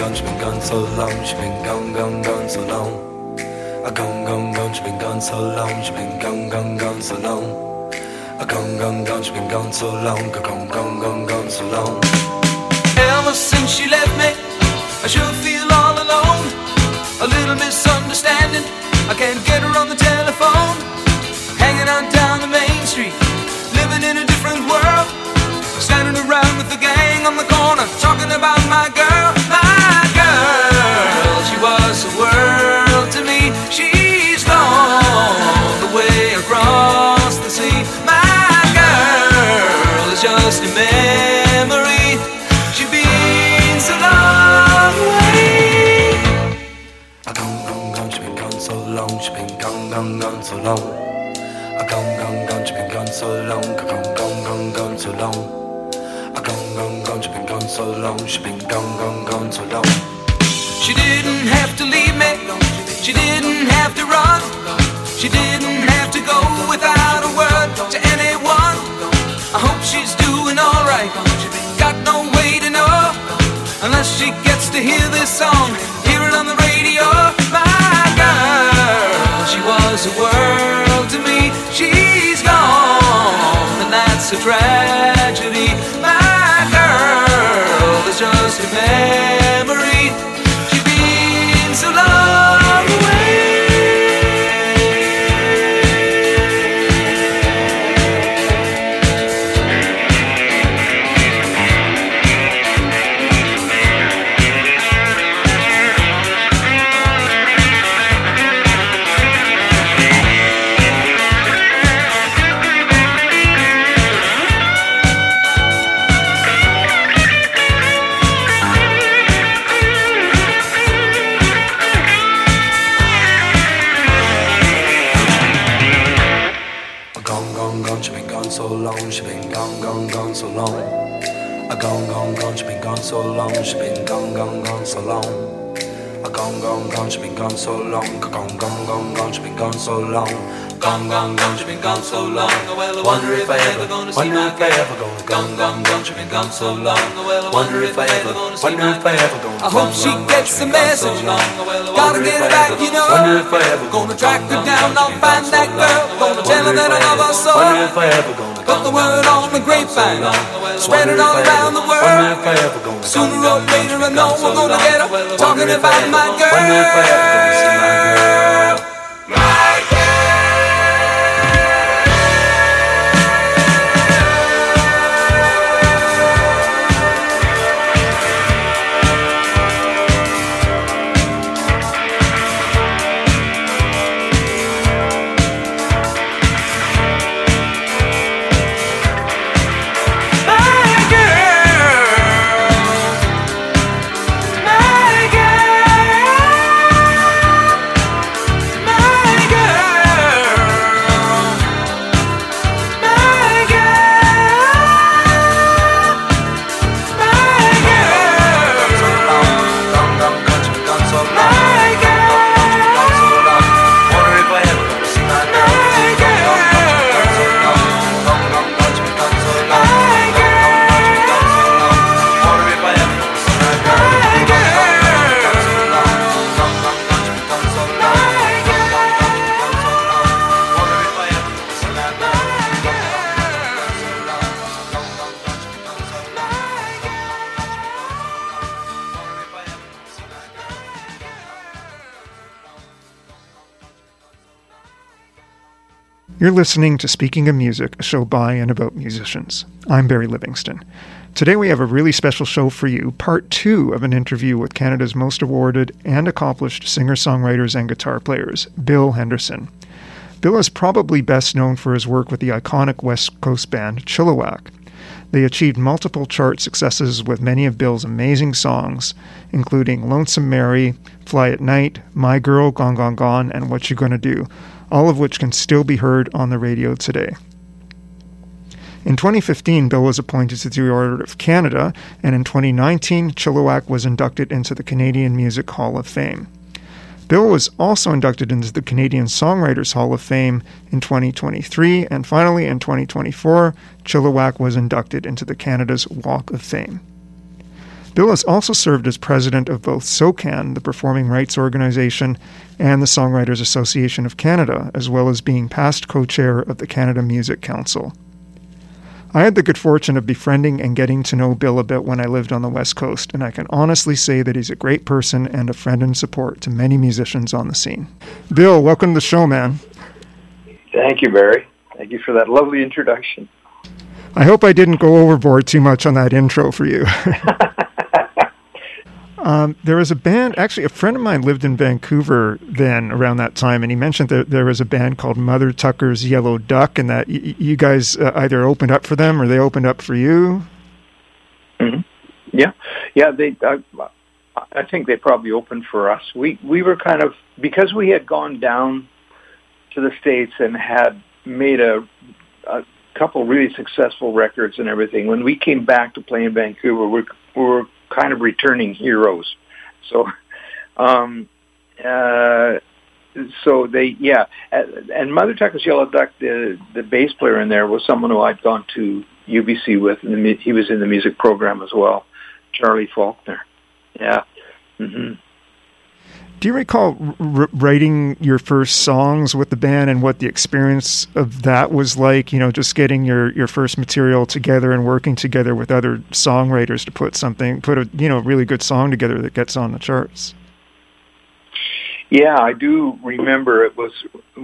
she been gone so long, she been gone so long. Gone, she been gone so long, she been gone so long. Gone, she been gone so long, gone so long. Ever since she left me, I sure feel all alone. A little misunderstanding, I can't get her on the telephone. Hanging out down the main street, living in a different world. Standing around with the gang on the corner, talking about my girl, my girl. She was the world to me. She's gone the way across the sea. My girl is just a memory. She's been so long away. Gone, she been gone so long. She been gone so long. Gone, she been gone so long. Gone so long. Gone, she been gone so long, she been gone so long. She didn't have to leave me, she didn't have to run, she didn't have to go without a word to anyone. I hope she's doing alright, got no way to know, unless she gets to hear this song, hear it on the radio. My girl, she was the world to me, she's gone, and that's a tragedy. It's just a memory. She's been so long away. So long, she been gone so long. Gone, she been gone so long, she been gone so long. Gone, she been gone so long. Gone, she been gone so long. Gone, she been gone so long. Well, I wonder if I ever gonna see my girl. Gone, she been gone so long. Well, I wonder if I ever gonna see my girl. I hope she gets the message. Gotta get her back, you know. Gonna track her down, I'll find that girl. Gonna tell her that I love her so. Put the word on the grapevine, spread it all around the world. Sooner or later I know we're gonna get her talking about my girl. You're listening to Speaking of Music, a show by and about musicians. I'm Barry Livingston. Today we have a really special show for you, part 2 of an interview with Canada's most awarded and accomplished singer-songwriters and guitar players, Bill Henderson. Bill is probably best known for his work with the iconic West Coast band Chilliwack. They achieved multiple chart successes with many of Bill's amazing songs, including Lonesome Mary, Fly at Night, My Girl, Gone Gone Gone, and What You Gonna Do, all of which can still be heard on the radio today. In 2015, Bill was appointed to the Order of Canada, and in 2019, Chilliwack was inducted into the Canadian Music Hall of Fame. Bill was also inducted into the Canadian Songwriters Hall of Fame in 2023, and finally in 2024, Chilliwack was inducted into the Canada's Walk of Fame. Bill has also served as president of both SOCAN, the Performing Rights Organization, and the Songwriters Association of Canada, as well as being past co-chair of the Canada Music Council. I had the good fortune of befriending and getting to know Bill a bit when I lived on the West Coast, and I can honestly say that he's a great person and a friend and support to many musicians on the scene. Bill, welcome to the show, man. Thank you, Barry. Thank you for that lovely introduction. I hope I didn't go overboard too much on that intro for you. There was a band, actually a friend of mine lived in Vancouver then around that time, and he mentioned that there was a band called Mother Tucker's Yellow Duck, and that you guys either opened up for them or they opened up for you. Mm-hmm. Yeah. I think they probably opened for us. We were kind of, because we had gone down to the States and had made a couple really successful records and everything. When we came back to play in Vancouver, we were kind of returning heroes. So, and Mother Tucker's Yellow Duck, the bass player in there was someone who I'd gone to UBC with, and he was in the music program as well, Charlie Faulkner. Yeah. Mm-hmm. Do you recall writing your first songs with the band and what the experience of that was like? You know, just getting your first material together and working together with other songwriters to put a really good song together that gets on the charts. Yeah, I do remember it was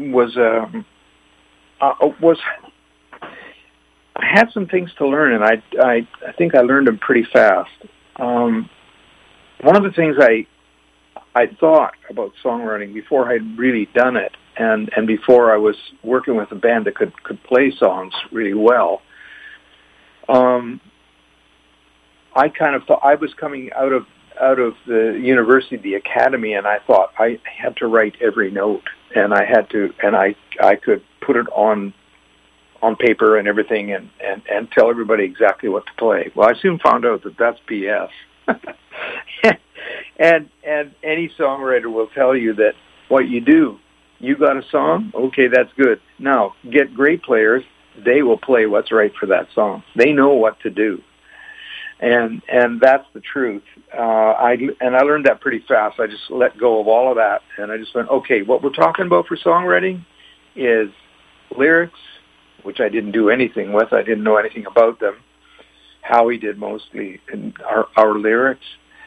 I had some things to learn, and I think I learned them pretty fast. One of the things I thought about songwriting before I'd really done it, and before I was working with a band that could play songs really well, I kind of thought I was coming out of the university, the academy, and I thought I had to write every note, and I could put it on paper and everything, and tell everybody exactly what to play. Well, I soon found out that that's BS. And any songwriter will tell you that what you do, you got a song, okay, that's good. Now, get great players, they will play what's right for that song. They know what to do. And that's the truth. I learned that pretty fast. I just let go of all of that, and I just went, okay, what we're talking about for songwriting is lyrics, which I didn't do anything with. I didn't know anything about them. Howie did mostly in our lyrics.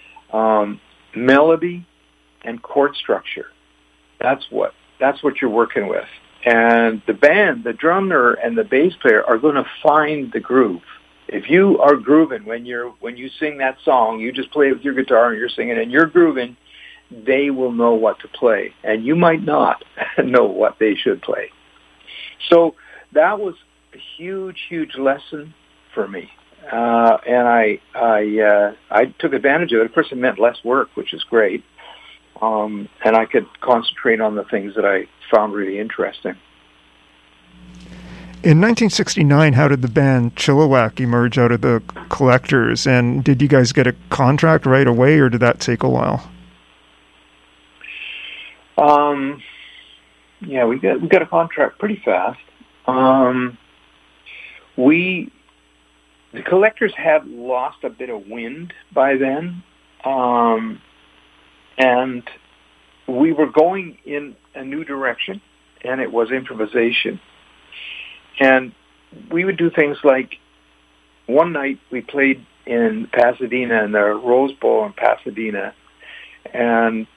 Melody and chord structure. That's what you're working with. And the band, the drummer and the bass player are going to find the groove. If you are grooving when you sing that song, you just play it with your guitar and you're singing and you're grooving, they will know what to play. And you might not know what they should play. So that was a huge, huge lesson for me. And I took advantage of it. Of course, it meant less work, which is great. And I could concentrate on the things that I found really interesting. In 1969, how did the band Chilliwack emerge out of the Collectors? And did you guys get a contract right away, or did that take a while? Yeah, we got a contract pretty fast. The Collectors had lost a bit of wind by then, and we were going in a new direction, and it was improvisation. And we would do things like, one night we played in Pasadena, in the Rose Bowl in Pasadena, and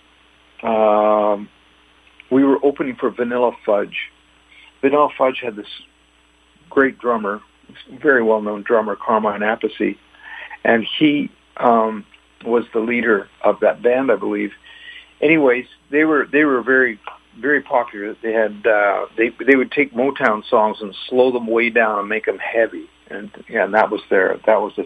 we were opening for Vanilla Fudge. Vanilla Fudge had this great drummer, very well-known drummer, Carmine Appice, and he was the leader of that band, I believe. Anyways, they were very, very popular. They had they would take Motown songs and slow them way down and make them heavy, and that was their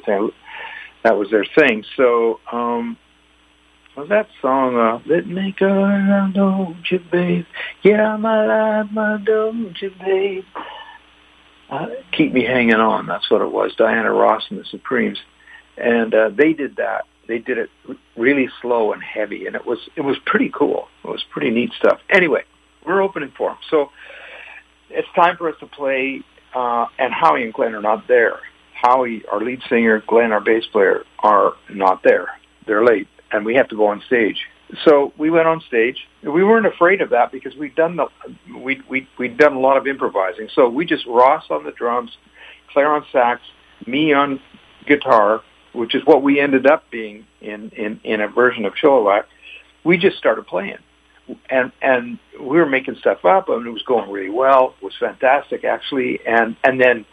thing. So was that song "Let Me Go Around, Don't You, Babe? Yeah, my life, my don't you, babe." Keep Me Hanging On, that's what it was, Diana Ross and the Supremes. And they did that. They did it really slow and heavy, and it was pretty cool. It was pretty neat stuff. Anyway, we're opening for them. So it's time for us to play, and Howie and Glenn are not there. Howie, our lead singer, Glenn, our bass player, are not there. They're late, and we have to go on stage. So we went on stage. We weren't afraid of that because we'd done a lot of improvising. So we just Ross on the drums, Claire on sax, me on guitar, which is what we ended up being in a version of Chilliwack. We just started playing, and we were making stuff up, and it was going really well. It was fantastic, actually. And then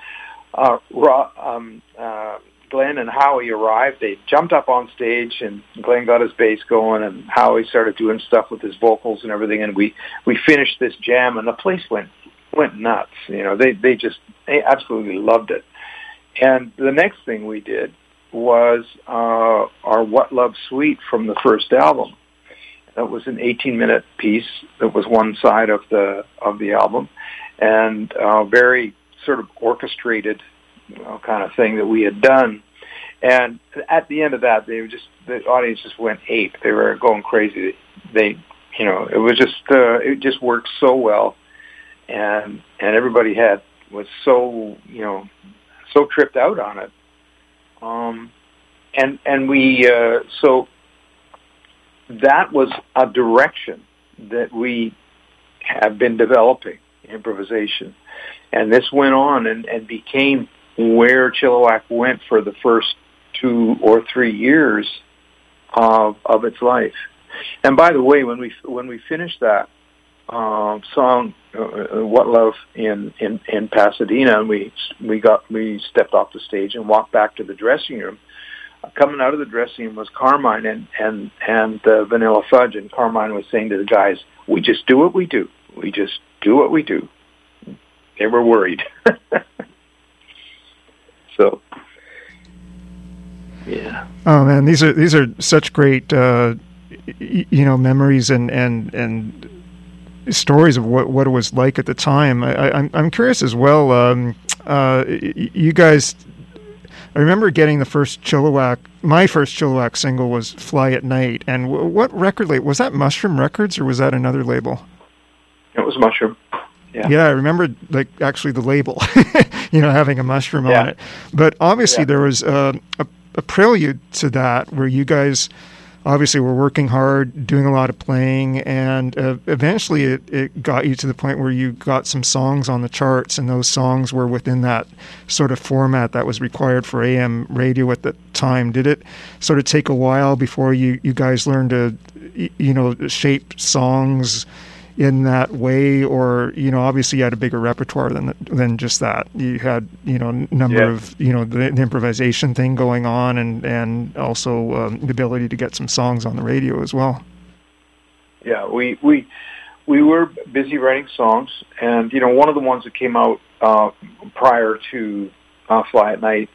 Glenn and Howie arrived. They jumped up on stage, and Glenn got his bass going, and Howie started doing stuff with his vocals and everything. And we finished this jam, and the place went nuts. You know, they absolutely loved it. And the next thing we did was our What Love Suite from the first album. That was an 18-minute piece. That was one side of the album, and very sort of orchestrated kind of thing that we had done. And at the end of that, the audience just went ape. They were going crazy. It just worked so well, and everybody was so tripped out on it. So that was a direction that we have been developing, improvisation. And this went on and became where Chilliwack went for the first 2 or 3 years of its life. And by the way, when we finished that song, What Love in Pasadena, and we stepped off the stage and walked back to the dressing room. Coming out of the dressing room was Carmine and Vanilla Fudge, and Carmine was saying to the guys, "We just do what we do. We just do what we do." They were worried. So, yeah. Oh man, these are such great memories and stories of what it was like at the time. I'm curious as well. You guys, I remember getting my first Chilliwack single was "Fly at Night," and what record label was that? Mushroom Records, or was that another label? It was Mushroom. Yeah, I remember actually the label, having a mushroom on it. But obviously there was a prelude to that where you guys obviously were working hard, doing a lot of playing, and eventually it got you to the point where you got some songs on the charts, and those songs were within that sort of format that was required for AM radio at the time. Did it sort of take a while before you guys learned to, shape songs in that way, or obviously you had a bigger repertoire than just that? You had number of the improvisation thing going on, and also the ability to get some songs on the radio as well. Yeah, we were busy writing songs, and one of the ones that came out prior to Fly at Night,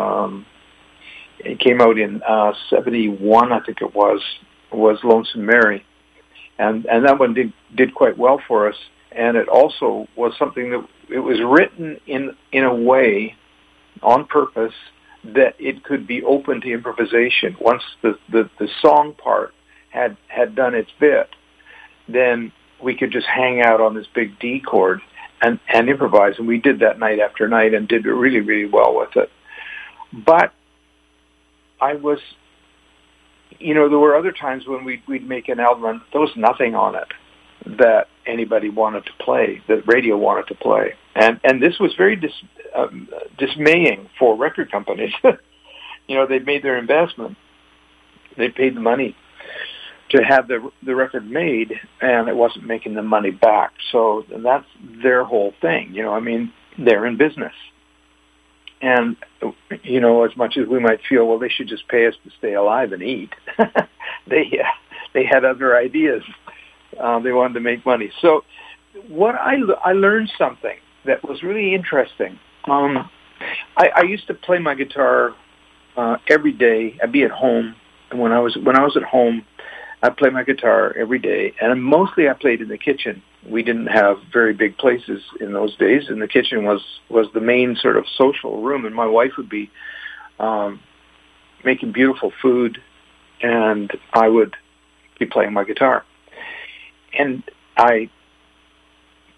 it came out in 71, I think it was Lonesome Mary. And that one did quite well for us, and it also was something that it was written in a way, on purpose, that it could be open to improvisation. Once the song part had done its bit, then we could just hang out on this big D chord and improvise, and we did that night after night and did really, really well with it. But I was... there were other times when we'd make an album and there was nothing on it that anybody wanted to play, that radio wanted to play. And this was very dismaying for record companies. They'd made their investment. They paid the money to have the record made, and it wasn't making the money back. So that's their whole thing. They're in business. And, as much as we might feel, well, they should just pay us to stay alive and eat, they had other ideas. They wanted to make money. So I learned something that was really interesting. I used to play my guitar every day. I'd be at home, and when I was at home, I'd play my guitar every day, and mostly I played in the kitchen. We didn't have very big places in those days, and the kitchen was the main sort of social room, and my wife would be making beautiful food, and I would be playing my guitar. And I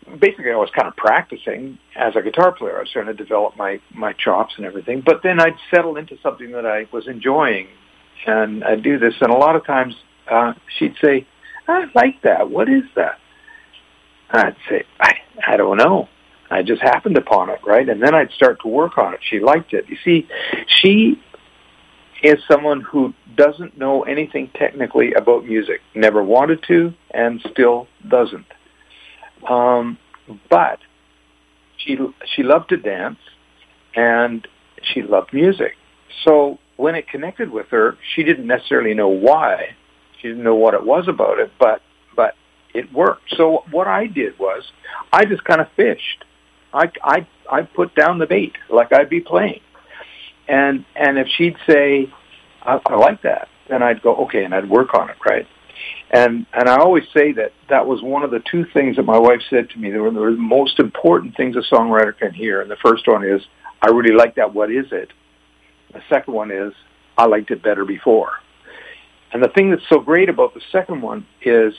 basically I was kind of practicing as a guitar player. I was trying to develop my chops and everything. But then I'd settle into something that I was enjoying, and I'd do this. And a lot of times she'd say, I like that. What is that? I'd say, I don't know. I just happened upon it, right? And then I'd start to work on it. She liked it. You see, she is someone who doesn't know anything technically about music, never wanted to, and still doesn't. But she loved to dance, and she loved music. So when it connected with her, she didn't necessarily know why. She didn't know what it was about it, but it worked. So what I did was I just kind of fished. I put down the bait like I'd be playing. And if she'd say, I like that, then I'd go, okay, and I'd work on it, right? And I always say that was one of the two things that my wife said to me. They were the most important things a songwriter can hear. And the first one is, I really like that, what is it? The second one is, I liked it better before. And the thing that's so great about the second one is,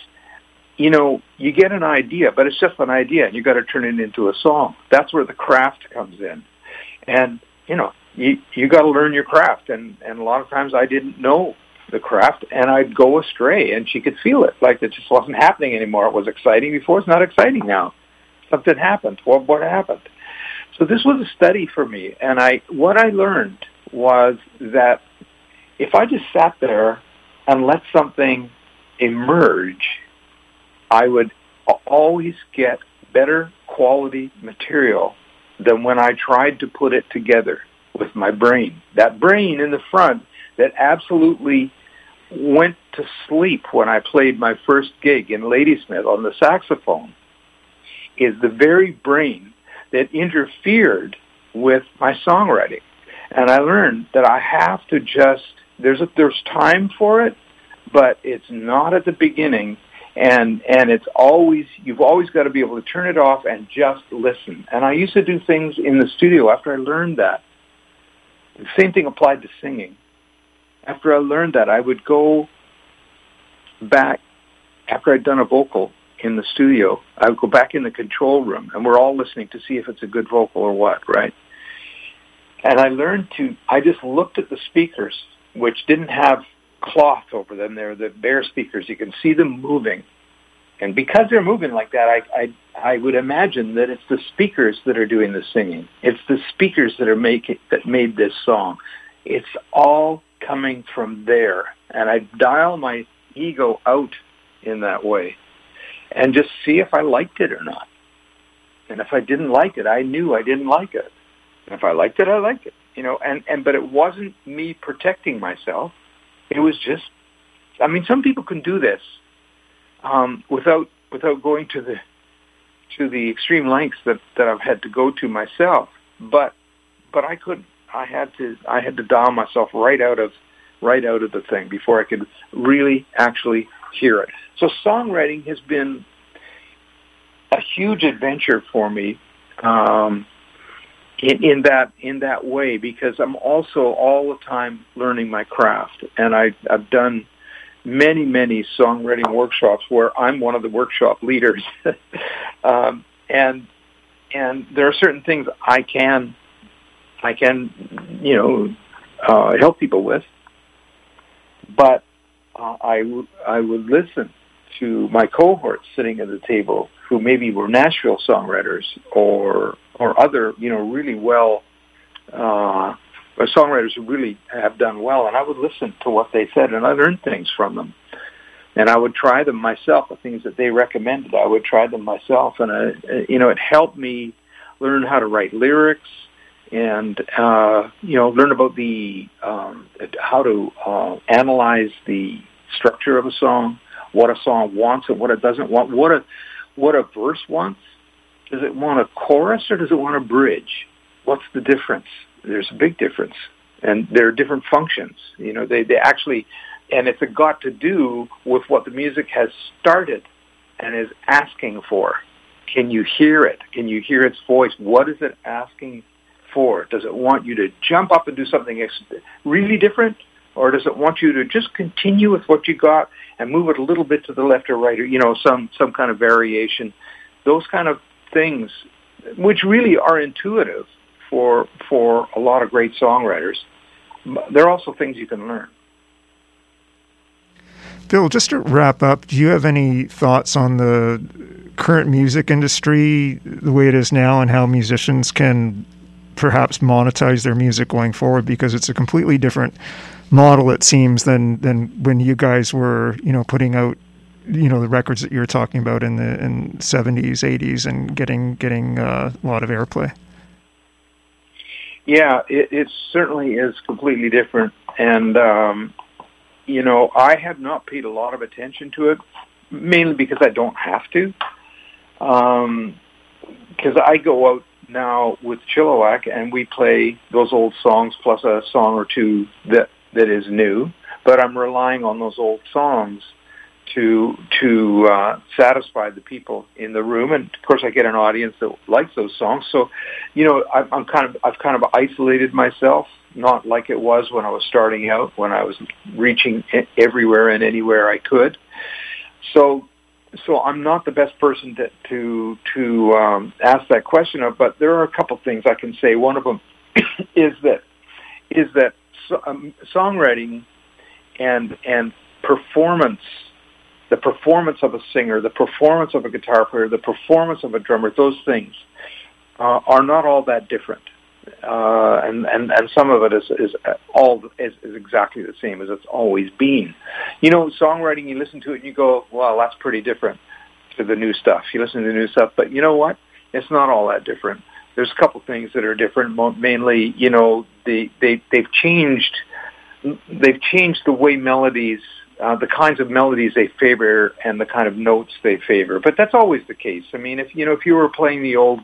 you get an idea, but it's just an idea, and you got to turn it into a song. That's where the craft comes in. And, you got to learn your craft. And a lot of times I didn't know the craft, and I'd go astray, and she could feel it. Like it just wasn't happening anymore. It was exciting before. It's not exciting now. Something happened. What happened? So this was a study for me. And what I learned was that if I just sat there and let something emerge, I would always get better quality material than when I tried to put it together with my brain. That brain in the front that absolutely went to sleep when I played my first gig in Ladysmith on the saxophone is the very brain that interfered with my songwriting. And I learned that I have to there's time for it, but it's not at the beginning. And you've always got to be able to turn it off and just listen. And I used to do things in the studio after I learned that. The same thing applied to singing. After I learned that, I would go back, after I'd done a vocal in the studio, I would go back in the control room, and we're all listening to see if it's a good vocal or what, right? And I just looked at the speakers, which didn't have cloth over them. They're the bare speakers. You can see them moving. And because they're moving like that, I would imagine that it's the speakers that are doing the singing. It's the speakers that made this song. It's all coming from there. And I dial my ego out in that way and just see if I liked it or not. And if I didn't like it, I knew I didn't like it. And if I liked it, I liked it. But it wasn't me protecting myself. It was just, some people can do this without going to the extreme lengths that I've had to go to myself. But I couldn't. I had to dial myself right out of the thing before I could really actually hear it. So songwriting has been a huge adventure for me. In that way, because I'm also all the time learning my craft, and I've done many songwriting workshops where I'm one of the workshop leaders, and there are certain things I can help people with, but I would listen to my cohorts sitting at the table who maybe were Nashville songwriters or other, really well, songwriters who really have done well, and I would listen to what they said, and I learned things from them. And I would try them myself, the things that they recommended, I would try them myself, and, it helped me learn how to write lyrics and, learn about how to analyze the structure of a song, what a song wants and what it doesn't want, what a verse wants. Does it want a chorus or does it want a bridge? What's the difference? There's a big difference. And there are different functions. They actually, and it's got to do with what the music has started and is asking for. Can you hear it? Can you hear its voice? What is it asking for? Does it want you to jump up and do something really different? Or does it want you to just continue with what you got and move it a little bit to the left or right, or, some kind of variation? Those kind of things which really are intuitive for a lot of great songwriters. They're also things you can learn. Bill, just to wrap up, do you have any thoughts on the current music industry, the way it is now, and how musicians can perhaps monetize their music going forward? Because it's a completely different model, it seems, than when you guys were, putting out, the records that you were talking about in the 70s, 80s, and getting a lot of airplay. Yeah, it certainly is completely different. And, I have not paid a lot of attention to it, mainly because I don't have to. Because I go out now with Chilliwack and we play those old songs plus a song or two that is new, but I'm relying on those old songs to satisfy the people in the room, and of course I get an audience that likes those songs. So, I've kind of isolated myself, not like it was when I was starting out, when I was reaching everywhere and anywhere I could. So I'm not the best person to ask that question of, but there are a couple things I can say. One of them is that songwriting and performance, the performance of a singer, the performance of a guitar player, the performance of a drummer, those things are not all that different. And some of it is exactly the same as it's always been. Songwriting, you listen to it and you go, well, that's pretty different to the new stuff. You listen to the new stuff, but you know what? It's not all that different. There's a couple things that are different. Mainly, they've changed the way melodies, the kinds of melodies they favor and the kind of notes they favor. But that's always the case. I mean, if you were playing the old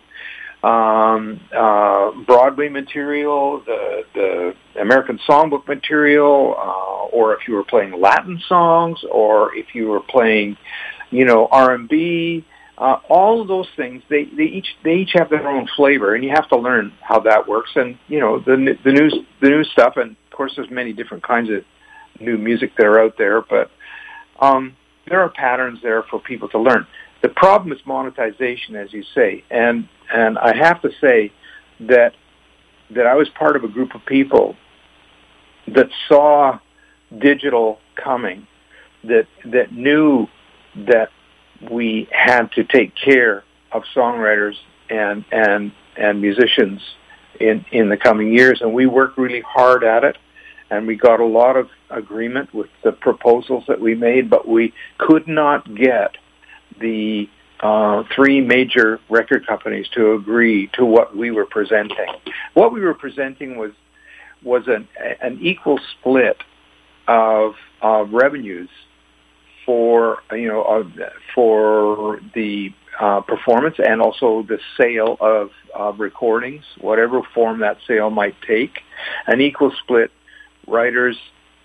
Broadway material, the American Songbook material, or if you were playing Latin songs, or if you were playing, R&B, all of those things, they each have their own flavor, and you have to learn how that works. And the new stuff, and of course, there's many different kinds of new music that are out there, but there are patterns there for people to learn. The problem is monetization, as you say, and I have to say that I was part of a group of people that saw digital coming, that knew that we had to take care of songwriters and musicians in the coming years, and we worked really hard at it, and we got a lot of agreement with the proposals that we made, but we could not get the three major record companies to agree to what we were presenting. What we were presenting was an equal split of revenues for the performance and also the sale of recordings, whatever form that sale might take. An equal split, writers,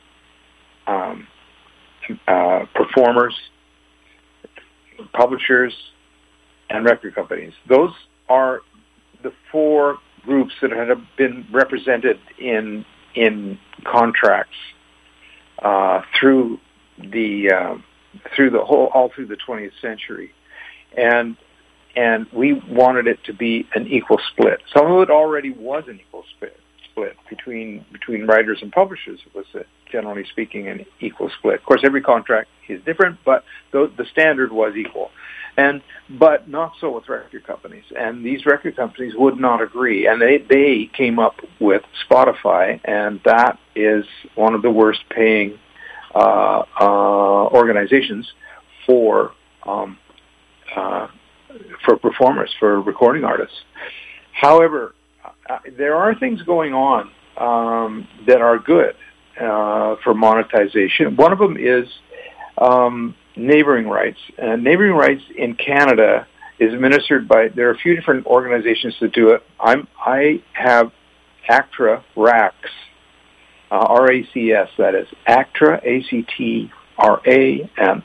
performers, publishers, and record companies. Those are the four groups that have been represented in contracts through the all through the 20th century, and we wanted it to be an equal split. Some of it already was an equal split between writers and publishers. It was, generally speaking, an equal split. Of course, every contract is different, but the standard was equal. But not so with record companies. And these record companies would not agree. And they came up with Spotify, and that is one of the worst paying organizations for performers, for recording artists. However, there are things going on that are good for monetization. One of them is neighboring rights. Neighboring rights in Canada is administered by, there are a few different organizations that do it. I have ACTRA RACS, RACS, that is. ACTRA, ACTRA, and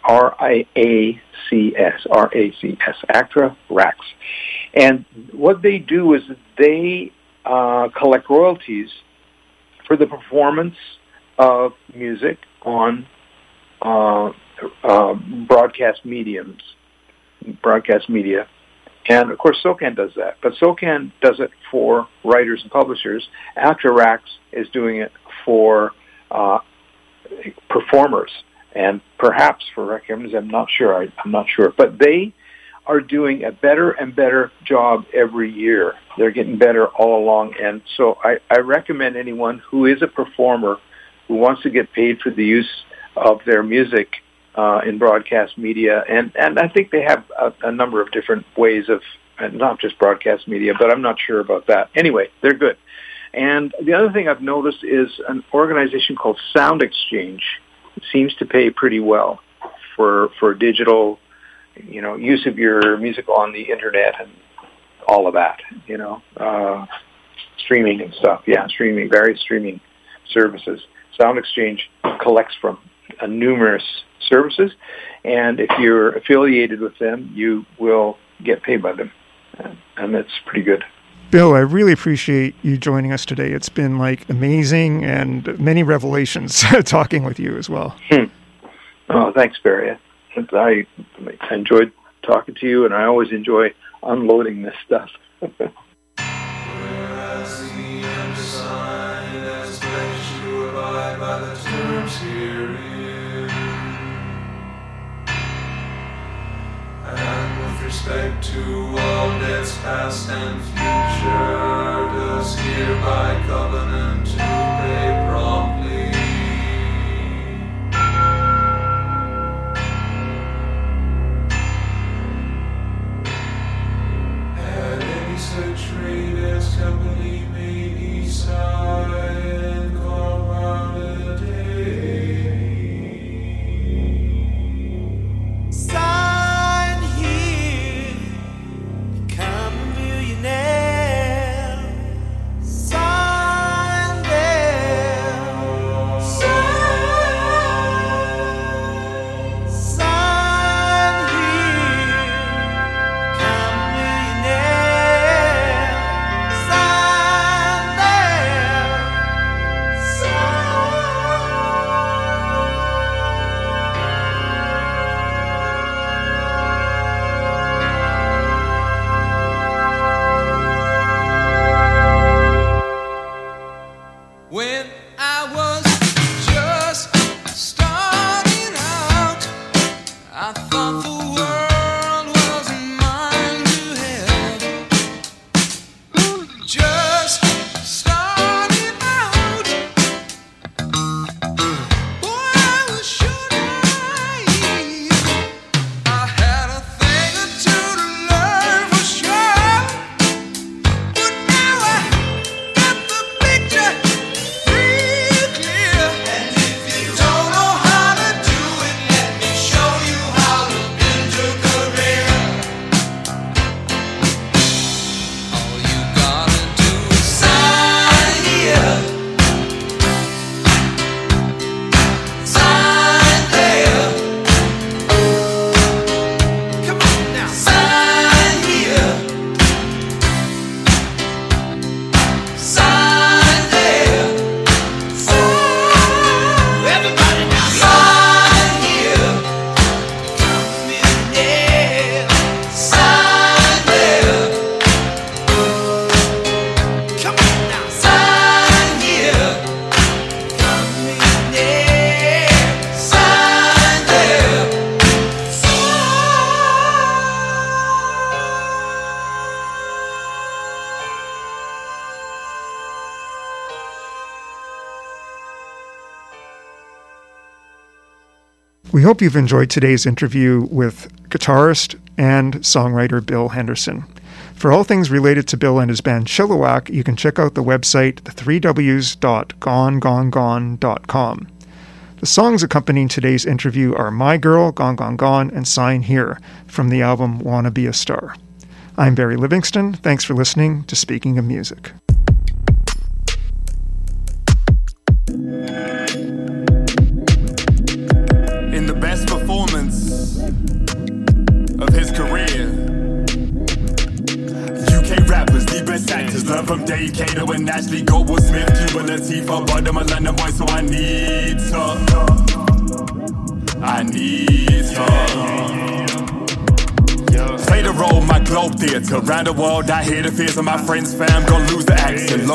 RACS, RACS, ACTRA RACS. And what they do is they collect royalties for the performance of music on broadcast media, And, of course, SOCAN does that. But SOCAN does it for writers and publishers. After Rax is doing it for performers and perhaps for records. I'm not sure. But they are doing a better and better job every year. They're getting better all along. And so I recommend anyone who is a performer who wants to get paid for the use of their music in broadcast media, and I think they have a number of different ways of, not just broadcast media, but I'm not sure about that. Anyway, they're good. And the other thing I've noticed is an organization called Sound Exchange. It seems to pay pretty well for digital, use of your music on the internet and all of that, streaming and stuff. Yeah, various streaming services. Sound Exchange collects from numerous services, and if you're affiliated with them, you will get paid by them, and that's pretty good. Bill, I really appreciate you joining us today. It's been amazing and many revelations talking with you as well. Oh, thanks, Barry. I enjoyed talking to you, and I always enjoy unloading this stuff. Respect to all debts past and future, does hereby covenant to pay promptly. Had any such trade as company made east side and call holiday. We hope you've enjoyed today's interview with guitarist and songwriter Bill Henderson. For all things related to Bill and his band Chilliwack, you can check out the website, the3ws.gonegongone.com. The songs accompanying today's interview are My Girl, Gone Gone Gone, and Sign Here from the album Wanna Be a Star. I'm Barry Livingston. Thanks for listening to Speaking of Music. In the best performance of his career, UK rappers, the best actors, learn from Dave Cato and Ashley Goldsmith, Cuba Latifah, but I'm a London boy, so I need her. I need her. Play the role, my globe theatre. Around the world, I hear the fears of my friends, fam. Gonna lose the accent.